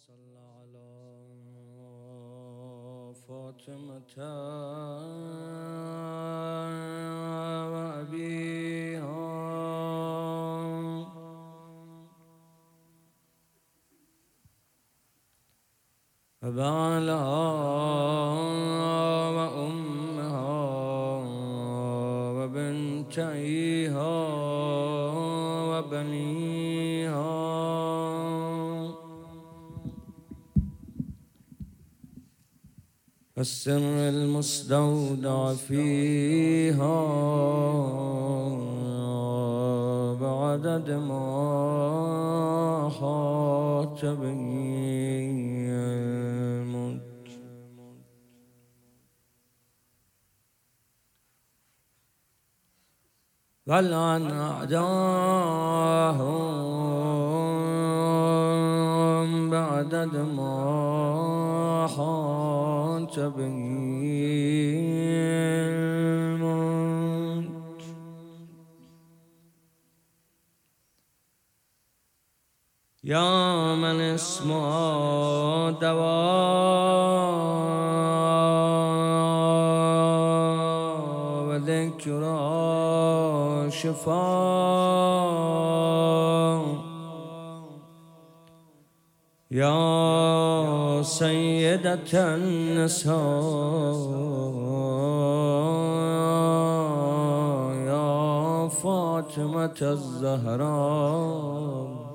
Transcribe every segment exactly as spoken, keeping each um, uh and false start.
صل على فاطمة وأبيها وبعلها وأمها وبنتيها وبنيها والسر المستودع فيها بعدد ما حاط به الملك ولعن أعداهم بعدد ما حاط به الملك يا من اسمه دواء وذكره شفاء يا سيدة النساء يا فاطمة الزهراء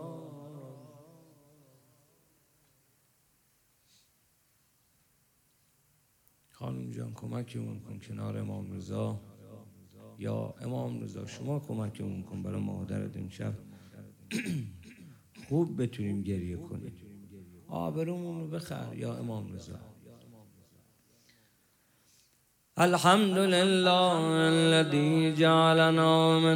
خانم جان کمکمون کن کنار امام رضا، یا امام رضا شما کمکمون کن برای مادرت امشب خوب بتونیم گریه کنیم، آبرومون رو بخر یا امام رضا. الحمد لله الذي جعلنا من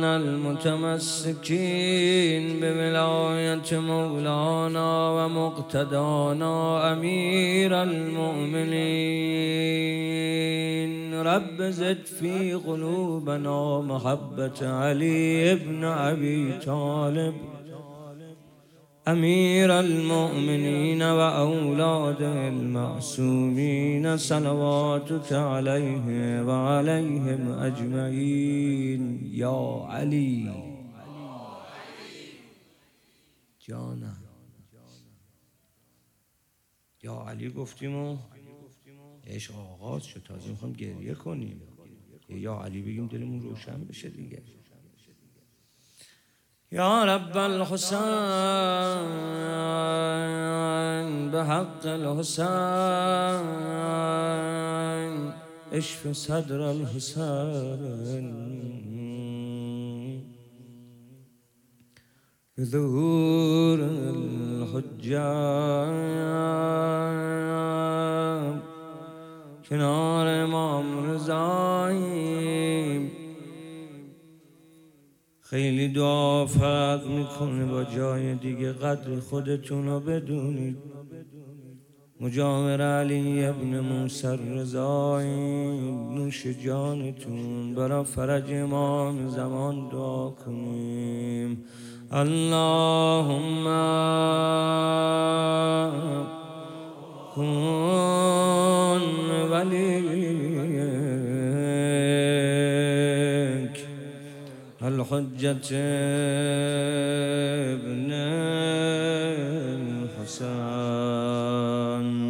المتمسكين بولاية مولانا ومقتدانا أمير المؤمنين. رب زد في قلوبنا محبة علي بن أبي طالب أمير المؤمنين وأولاده المعصومين صلواتك عليه وعليهم أجمعين. يا علي جانا یا علی گفتیم و عشق آغاز شد، تازه میخوام گریه کنیم، یا علی بگیم دلمون روشن بشه دیگه. يا رب الحسين بحق الحسين اشف صدر الحسين بظهور الحجاب کنار امام رضایی. خیلی دعا فرق میکنه با جای دیگه، قدر خودتون رو بدونید. مجاور علی ابن موسی رضایی نوش جانتون، برا فرج امام زمان دعا کنیم. اللهم کن ولیک الحجة ابن الحسن.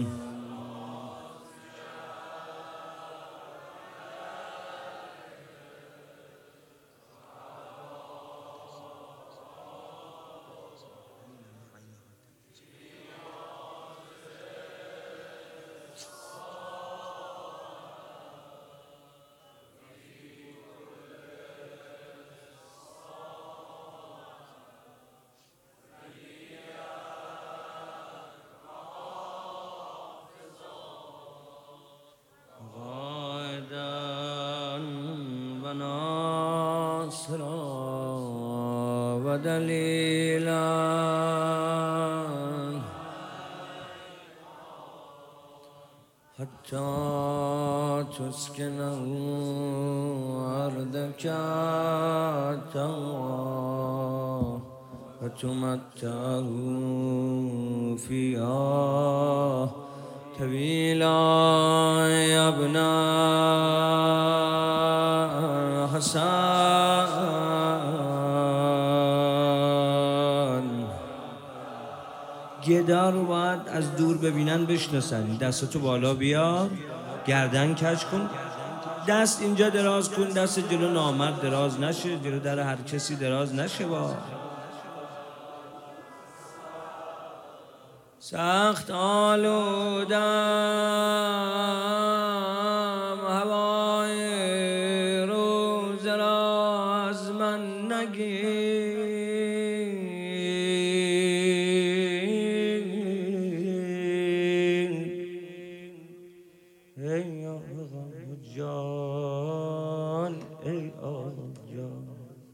ودليلا حتى تسكنه أرضك طوعا وتمتعه فيها طويلا يا ابن حسن. گدا رو باید از دور ببینن بشناسن. دستتو بالا بیار، گردن کج کن، دست اینجا دراز کن، دست جلو نامرد دراز نشه، جلو در هر کسی دراز نشه. با سخت آلودم هوای روز را از من نگیر، ای آقا جان، ای آقا جان.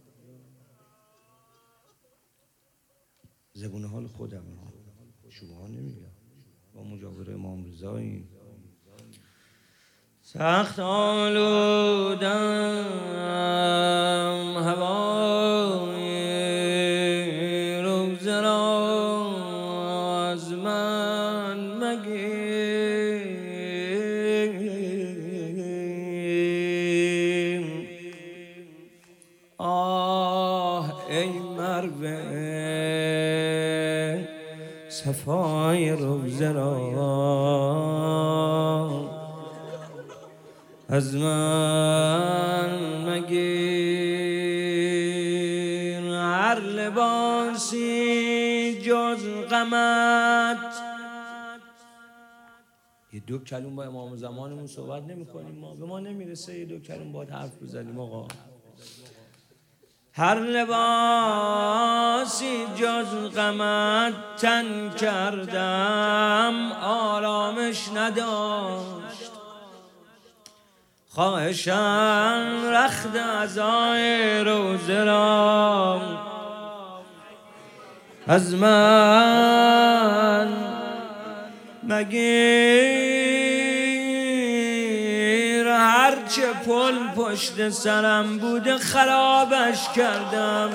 زبون حال خودم شما نمیگم، با مجاور امام رضاییم. سخت آلودم هوای روزه را از من مگیر. آه ای مروه صفای روزه را از من مگیر. هر لباسی جز غمت. یه دو کلمه با امام زمانمون صحبت نمی کنیم ما، به ما نمیرسه یه دو کلمه باید حرف بزنیم آقا. هر لباسی جز غمت تن کردم آرامش نداشت. خواهشم رخت عزای روزه را از من مگیر. هرچه پل پشت سرم بوده خرابش کردم.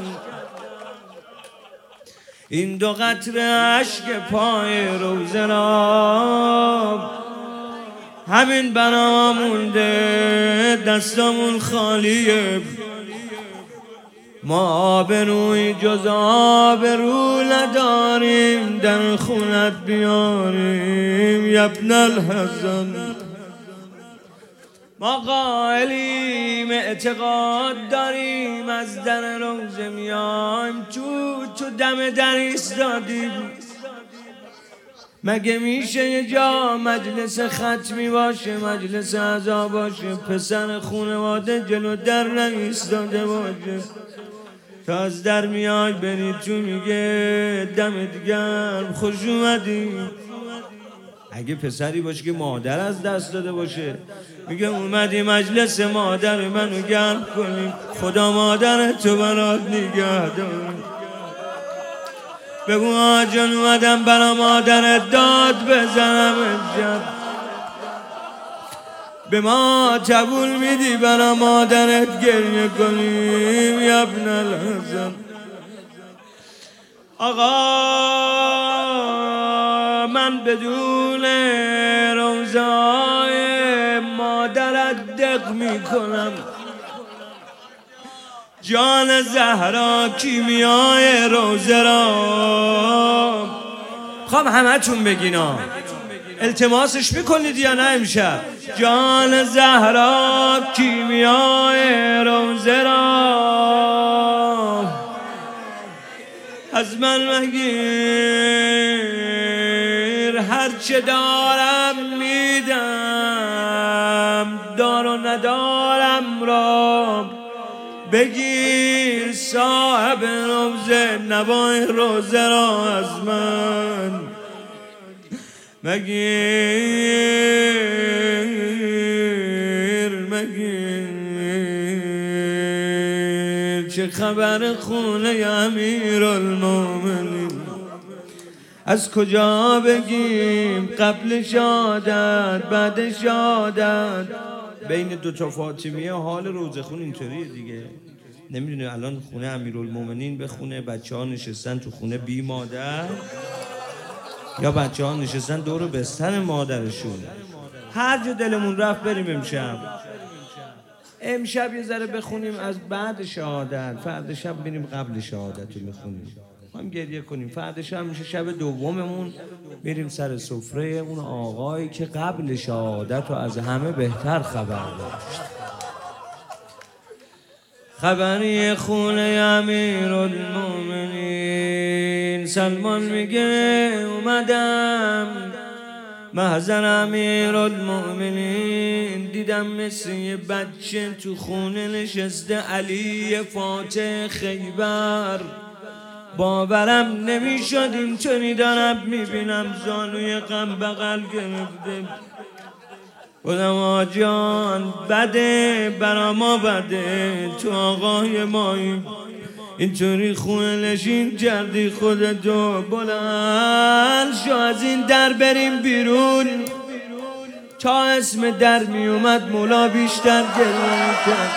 این دو قطره اشک پای روزه را همین بنا مونده، دستمون خالیه. ما آبروی جز آبرو نداریم، در خونت بیاریم یا ابن الحسن. ما قائلیم اعتقاد داریم، از در روزه میایم تو تو دم در ایستادیم. مگه میشه یه جا مجلس ختمی باشه، مجلس عزا باشه، پسر خونواده جلو در نایستاده باشه، تا از در میای بری تو میگه دمت گرم خوش اومدی. اگه پسری باشه که مادر از دست داده باشه میگه اومدی مجلس مادر منو گرم کنی، خدا مادر تو برات نگه داره. بگو آجان اومدم برا مادرت داد بزنم امشب، به ما قبول میدی برا مادرت گریه کنیم یا ابن الحسن. آقا من بدون روزای مادرت دق میکنم. جان زهرا کیمیای روزه را خواب همه تون بگینا، التماسش میکنید یا نه امشب؟ جان زهرا کیمیای روزه را از من مگیر. هرچه دارم میدم، دار و ندارم را بگیر. صاحب روزه نوای روزه را از من مگیر مگیر. چه خبر خونه امیرالمومنین، از کجا بگیم؟ قبل شادت بعد شادت. بین دو تا فاطمیه حال روزه خون اینطوریه دیگه. نمیدونه الان خونه امیرالمومنین به خونه بچه ها نشستن تو خونه بی مادر، یا بچه ها نشستن دور بستر مادرشون. هر جا دلمون رفت بریم امشب. امشب یه ذره بخونیم از بعد شهادت، فردا شب بریم قبل شهادت رو میخونیم، هم گریه کنیم. فردا شب میشه شب دوممون، بریم سر سفره اون آقایی که قبل شهادت رو از همه بهتر خبر داشت. خبری خونه امیرالمومنین سلمان میگه اومدم محضر امیرالمومنین، دیدم مثل یه بچه تو خونه نشسته علی فاتح خیبر. باورم نمیشد اینطوری دارم میبینم زانوی غم بغل گرفته. بودم آجان بده برا ما بده، تو آقای مایی اینطوری خونه نشین کردی خودتو. بلند شو از این در بریم بیرون. تا اسم در می اومد مولا بیشتر گریه کرد،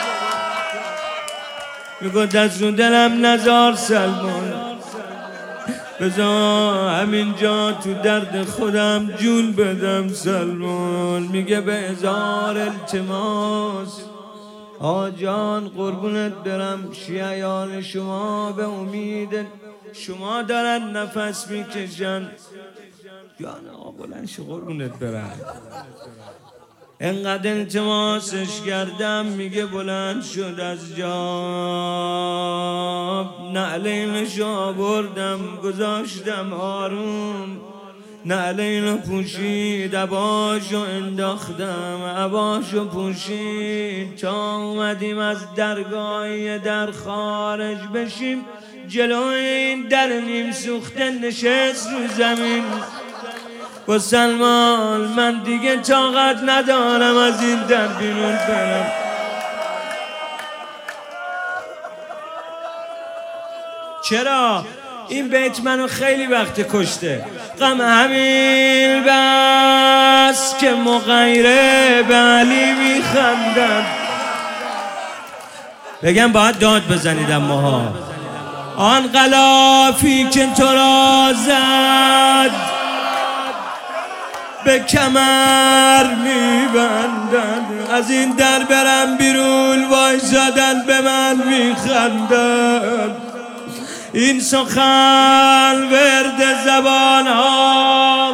میگو دست رو دلم نزار سلمان، بذار همینجا تو درد خودم جون بدم سلمان. میگه به هزار التماس آجان قربونت برم، شیعیان شما به امید شما دارن نفس میکشن. جان آقا بلند شو قربونت برم. انقدر التماسش کردم میگه بلند شد از جا، نعلینش آوردم گذاشتم آروم، نعلینو پوشید عباشو انداختم، عباشو پوشید تا اومدیم از درگاهی در خارج بشیم. جلوی این در نیم سوخته نشست رو زمین. با سلمان من دیگه طاقت ندارم از این در بیرون برم. چرا؟ این بیت منو خیلی وقت کشته. غم همین بس که مغیره به علی میخندم. بگم باید داد بزنید اما ها. آن غلافی که تو را زد به کمر میبندن، از این در برم بیرون وایسادن به من میخندن. این سخن ورد زبان ها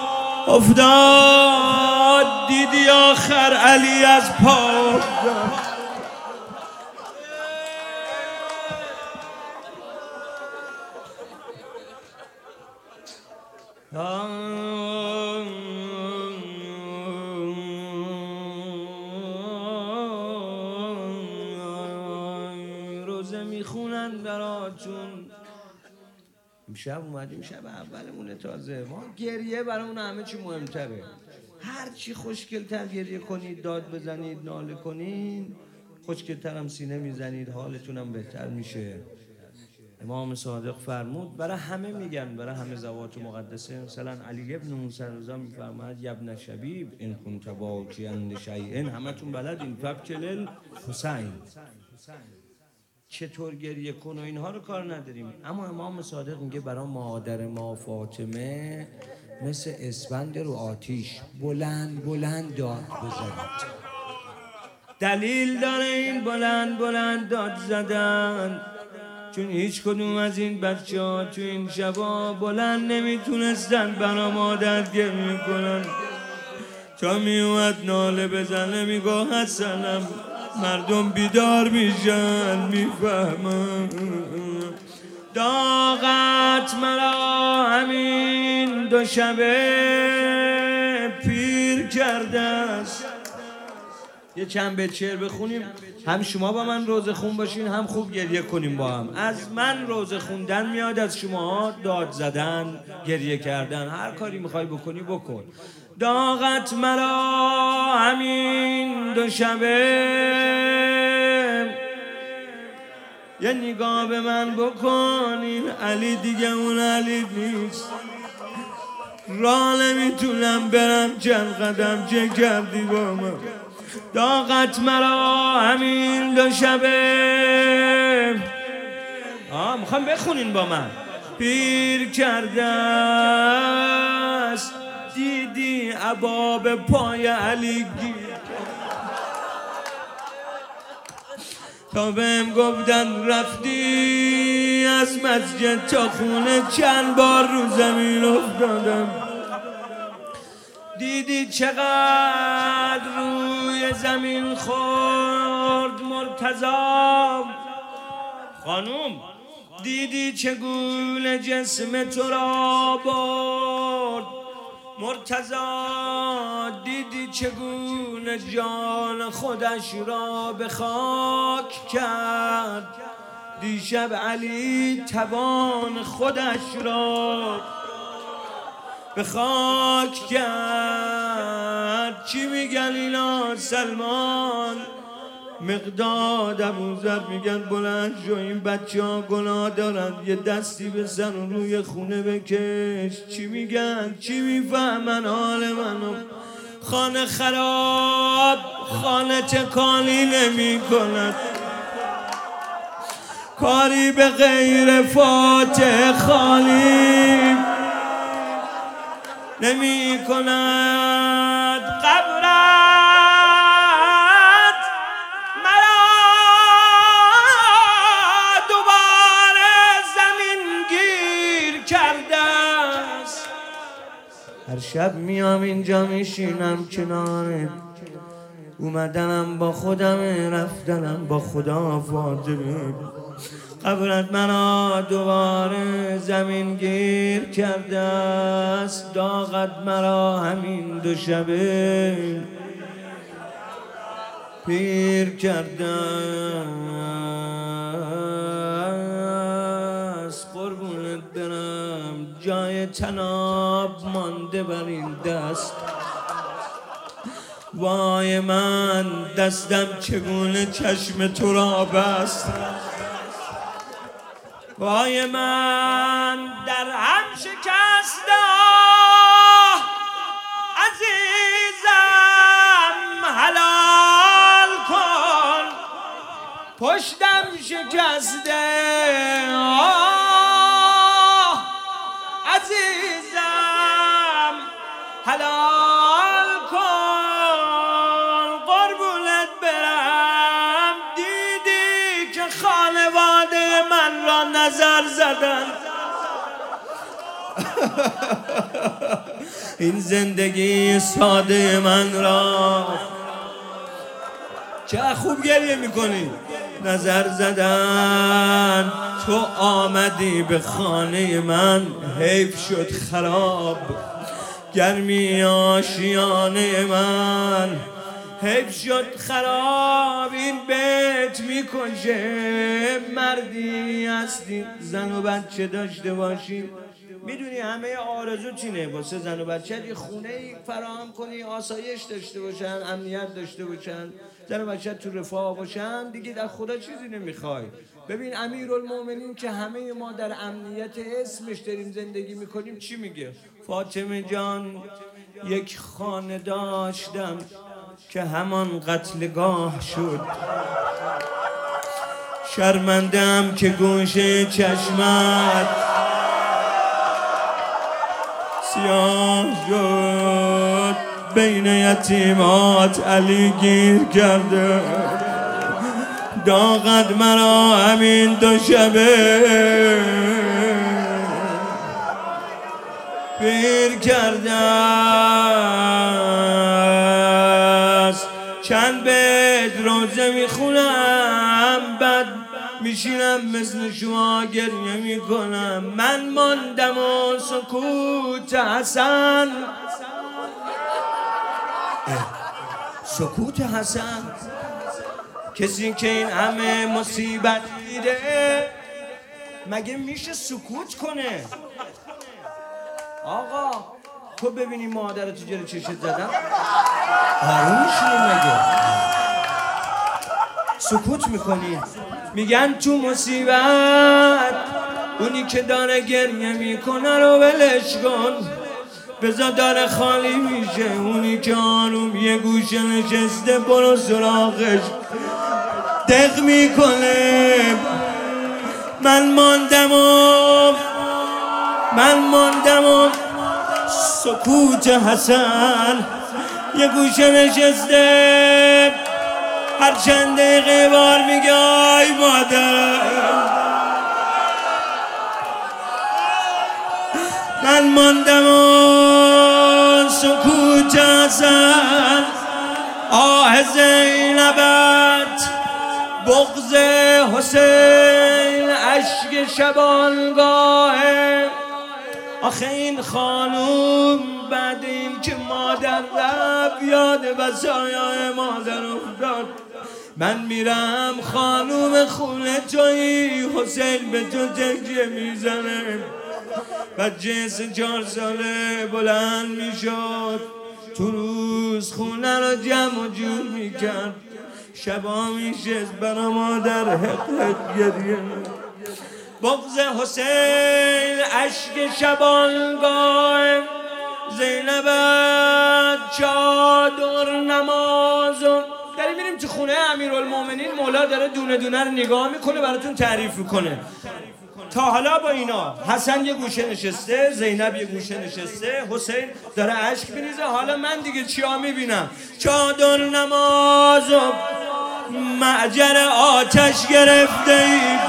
افتاد، دیدی آخر علی از پا روزه میخونن براتون. امشب اومدیم شب اولمونه تازه، ما گریه برامون همه چی مهمتره. هر چی خوشگل‌تر گریه کنید، داد بزنید، ناله کنید، خوشگل‌تر هم سینه میزنید، حالتونم بهتر میشه. امام صادق فرمود، برای همه میگن، برای همه زوات مقدسه. مثلا علی ابن موسی رضا میفرماید یبن شبیب این کنت باکیا لشیء، همتون بلدین فبکل حسین، چطور گریه کن و اینها رو کار نداریم. اما امام صادق میگه برای مادر ما فاطمه مثل اسفند رو آتیش بلند بلند داد بزنید. دلیل داره این بلند بلند داد زدن، چون هیچ کدوم از این بچه ها تو این شبا بلند نمیتونستن برا مادر گریه کنن. تا میومد ناله بزنه میگو حسنم، مردم بیدار میشن میفهمن. داغت مرا همین دو شبه پیر کرده است. یه چند بیت شعر بخونیم، هم شما با من روزه خون باشین، هم خوب گریه کنیم با هم. از من روزه خوندن میاد، از شما داد زدن، گریه کردن. هر کاری میخوای بکنی بکن. داغت مرا همین دو شبه، یه نگاه به من بکن، این علی دیگه اون علی نیست. راه نمیتونم برم چند قدم، چه کردی با من؟ داغت مرا همین دو شبه، آه میخوام بخونین با من، پیر کردم عبا به پای علی گیر تا بهم گفتن رفتی از مسجد تا خونه چند بار رو زمین افتادم دیدی چقدر روی زمین خورد مرتضی خانوم دیدی چگونه جسم تو را برد مرتضی دیدی چگونه جان خودش را به خاک کرد دیشب علی توان خودش را به خاک کرد چی میگن اینا سلمان مقداد ابوذر میگن بلند شو این بچه ها گناه دارن یه دستی بزن و روی خونه بکش چی میگن چی میفهمن حال منو خانه خراب خانه تکانی نمی کند کاری به غیر فاتح خالی نمی کند قبرت مرا دوباره زمین گیر کرده است هر شب میام اینجا میشینم کنارت اومدنم با خودم رفتنم با خدا فاطمه قبرت مرا دوباره زمین گیر کرده است داغت مرا همین دو شبه پیر کرده است قربونت برم جای تناب مانده بر این دست وای من دستم چگونه چشم تو را بست وای من در هم شکسته عزیزم حلال کن پشتم شکسته عزیزم حلال کن قربونت برم دیدی که خانواده من را نظر زدن این زندگی ساده من را چه خوب گریه میکنی نظر زدن تو آمدی به خانه من حیف شد خراب گرمی آشیانه من حیف شد خراب این بیت میکشه مردی هستی زن و بچه داشته باشی میدونی همه آرزو چینه واسه زن و بچه یه خونه ای فراهم کنی آسایش داشته باشن امنیت داشته باشن زن و بچه تو رفاه باشن دیگه در خدا چیزی نمیخوای ببین امیرالمومنین که همه ما در امنیت اسمش داریم زندگی میکنیم چی میگه فاطمه جان یک خانه داشتم که همان قتلگاه شد شرمندم که گوشه چشمت سیاه شد بین یتیمات علی گیر کرده داغت مرا همین دو شبه پیر کرده است چند بیت روزه میخونم بعد میشینم مثل شما گریه میکنم من ماندم و سکوت حسن سکوت حسن کسی که این همه مصیبت دیده مگه میشه سکوت کنه آقا تو ببینی مادر تو جلو چشت زدن آروم میشی مگه سکوت میکنی میگن تو مصیبت اونی که داره گریه میکنه رو ولش کن بذار داره خالی میشه اونی که آروم یه گوشه نشسته برو سراغش دق میکنه من ماندم و من ماندم و سکوت حسن یه گوشه نشسته، هر چند دقیقه بار میگه آی مادرم. من ماندم و سکوت حسن، آه زینبت، بغض حسین، اشک شبانگاهه. آخه این خانوم بعد این که مادر رفت یاد وصایای مادر افتاد. من میرم خانوم خونه تویی، حسین به تو تکیه میزنه. بچه سه چهار ساله بلند میشد، تو روز خونه رو جمع و جور میکرد، شبا میشست برا مادر حقیقت گریه. بغض حسین، اشک شبانگاه، زینبت چادر نمازم. داریم میریم تو خونه امیرالمومنین، مولا داره دونه دونه رو نگاه میکنه براتون تعریف میکنه. تا حالا با اینا حسن یه گوشه نشسته، زینب یه گوشه نشسته، حسین داره اشک میریزه. حالا من دیگه چیا میبینم؟ چادر نمازم، معجر آتش گرفته ایم،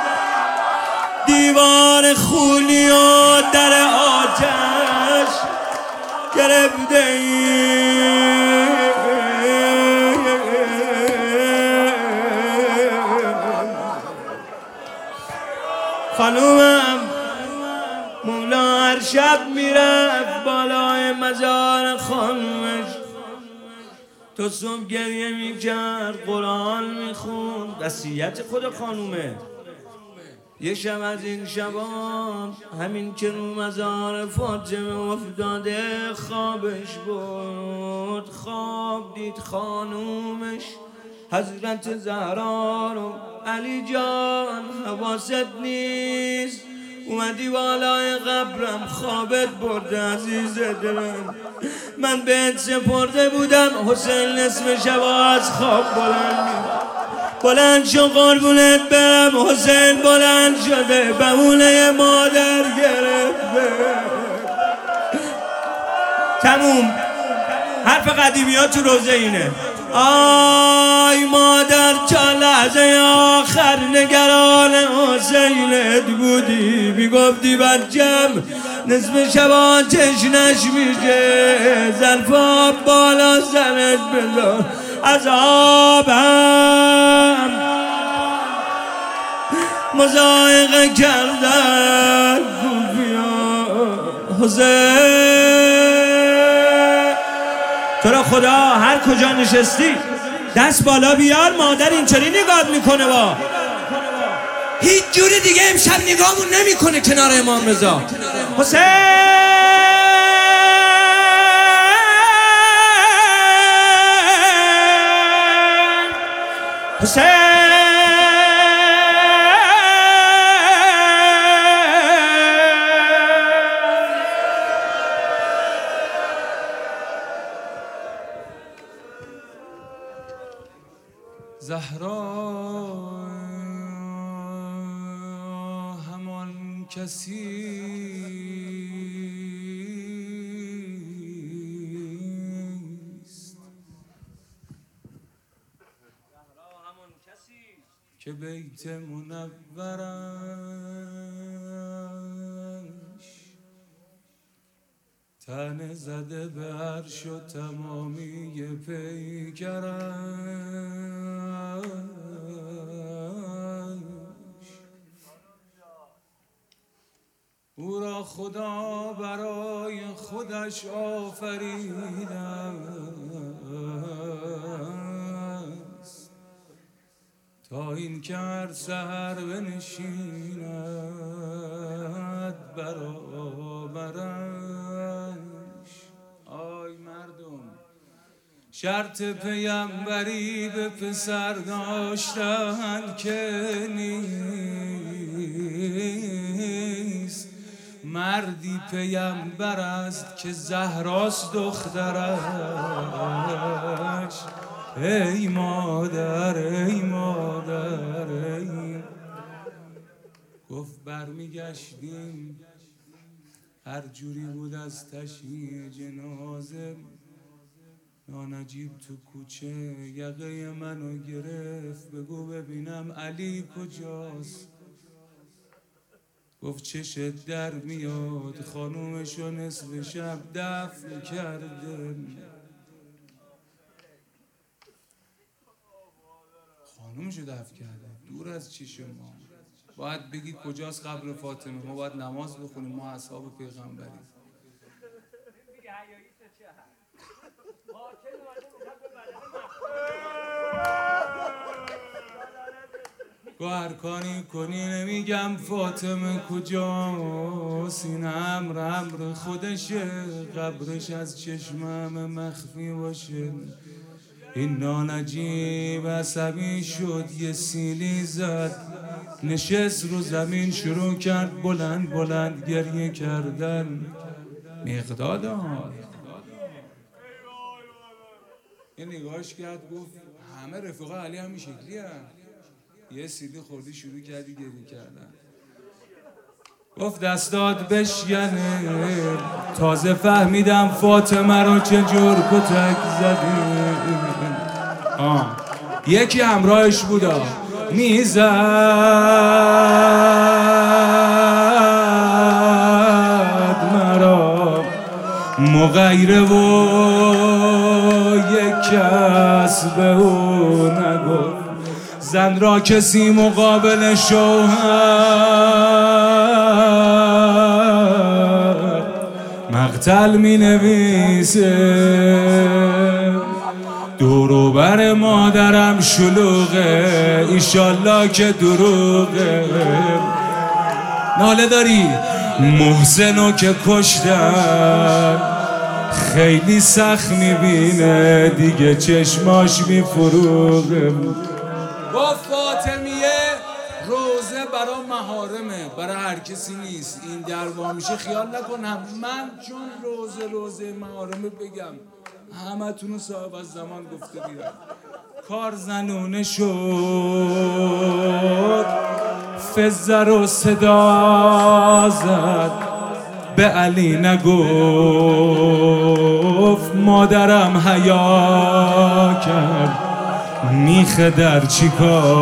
دیوار خونی و در آتش گرفته ایم. خانومم مولا هر شب میرفت بالای مزار خانومش، تو صبح گریه میکرد، قرآن میخوند، وصیت خود خانومه. یه شب از این شبان همین که رو مزار فاطمه افتاده خوابش برد، خواب دید خانومش حضرت زهرا رو. علی جان حواست نیست، اومدی بالای قبرم خوابت برده عزیز دلم، من بهت سپرده بودم. حسین نصف شب از خواب بلند بلند شو قربونت برم. حسین بلند شده، بمونه مادر گرفته. تموم. حرف قدیمی ها تو روزه اینه، آی مادر تا لحظه آخر نگران حسینت بودی، میگفتی بچم نصف شب آتش نشمیشه، ظرفا بالا سرت بذار عذابم مضایقه کردن کوفیا. حسین تو را خدا هر کجا نشستی دست بالا بیار، مادر اینطوری نگاه میکنه، با هیچ جوری دیگه امشب نگاهمون نمیکنه کنار امام رضا. حسین حسین زهرا همان کسی که بیت منورش تنه زده به عرش و تمامی پیکرش، او را خدا برای خودش آفریده است تا این که هر سحر بنشیند برابرش. آی مردم شرط پیمبری به پسر داشتن که نیست، مردی پیمبر است که زهراست دخترش. ای مادر ای مادر ای. گفت برمیگشتیم هر جوری بود از تشییع جنازه نانجیب تو کوچه یقه منو گرفت بگو ببینم علی کجاست. گفت چشت در میاد خانومشو نصف شب دفن کرده. خانومشو دفن کرده دور از چشم ما. باید بگید کجاست قبر فاطمه، ما باید نماز بخونیم، ما اصحاب پیغمبریم. گو هر کاری کنی نمیگم فاطمه کجاست، این امر امر خودشه، قبرش از چشمم مخفی باشه. این نانجیب عصبی شد یه سیلی زد، نشست رو زمین شروع کرد بلند بلند گریه کردن. مقدادا یه نگاهش کرد گفت همه رفقا علی همین شکلی هم. یه سیلی خوردی شروع کردی گریه کردن. گفت دستات بشکنه تازه فهمیدم فاطمه رو چه جور کتک زدی. آه یکی همراهش بودا میزد مرا مغیره و یک کس به او نگفت. زن را کسی مقابل شوهر مقتل می نویسه. دوروبر مادرم شلوغه ایشالله که دروغه. ناله داری محسنو که کشتن خیلی سخت میبینه دیگه چشماش میفروغه. با فاطمیه روزه برا محارمه، برای هر کسی نیست. این دروا میشه خیال نکنم من چون روزه روزه محارمه بگم همه تونو صاحب از زمان گفته بیرم. کار زنونه شد فزر و صدا زد به علی نگفت مادرم حیا کرد میخه در چی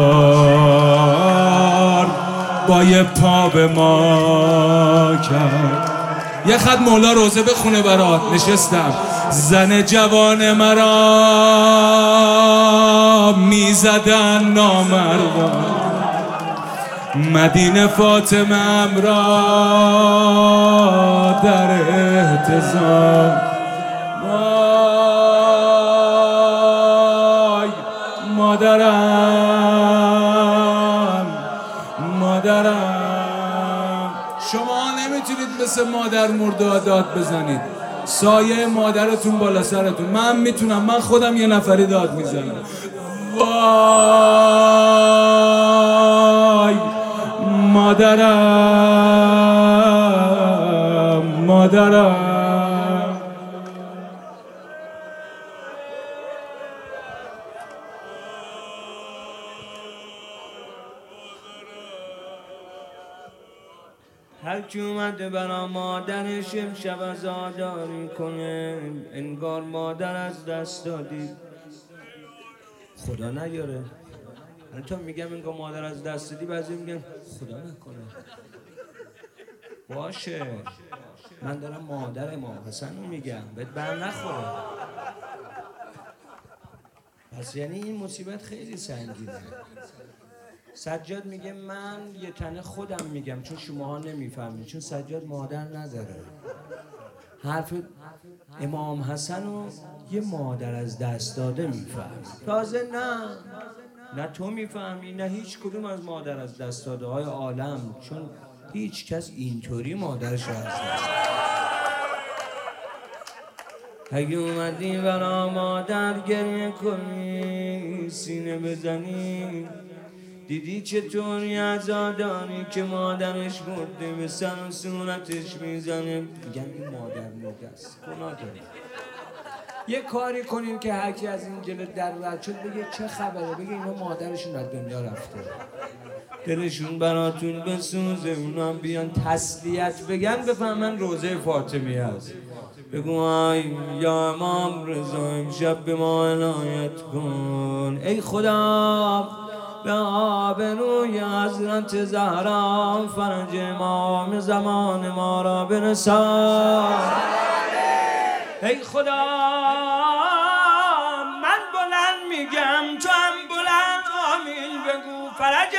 کار با یه پا به ما کرد. یه خط مولا روزه بخونه برات. نشستم زن جوان مرا میزدن نامردان، مدینه فاطمه را در احتضان. وای مادرم مادرم. شما نمیتونید مثل مادر مرده داد بزنید، سایه مادرتون بالا سرتون. من میتونم، من خودم یه نفری داد میزنم. وای مادرم مادرم. هر کی اومده برا مادرش امشب عزاداری کنه انگار مادر از دست دادی. خدا نیاره. من تو میگم انگار مادر از دست دادی، بعضی میگم خدا نکنه. باشه من دارم مادر امام حسن میگم بهت بر نخوره. پس یعنی این مصیبت خیلی سنگینه. سجاد میگه من یه تنه خودم میگم چون شماها نمیفهمید، چون سجاد مادر نداره. حرف امام حسن رو یه مادر از دست داده میفهم. تازه نه نه تو میفهمی نه هیچ کدوم از مادر از دست داده های عالم، چون هیچ کس اینطوری مادرش از دست. اگه اومدی برا مادر گریه کنی سینه بزنی، دیدی چطوری عزاداری که مادرش مرده به سر و صورتش میزنه. میگن این مادر مرده است، گناه داره. یه کاری کنین که هر کی از این جلو در رد شد بگه چه خبره، بگه اینا مادرشون از دنیا رفته، دلشون براتون بسوزه، اونا هم بیان تسلیت بگن بفهمن روزه فاطمی هست. بگو ای یا امام رضا امشب به ما عنایت کن، ای خدا به آبروی حضرت زهرا فرج امام زمان ما را برسان. ای خدا من بلند میگم تو هم بلند آمین بگو، فرج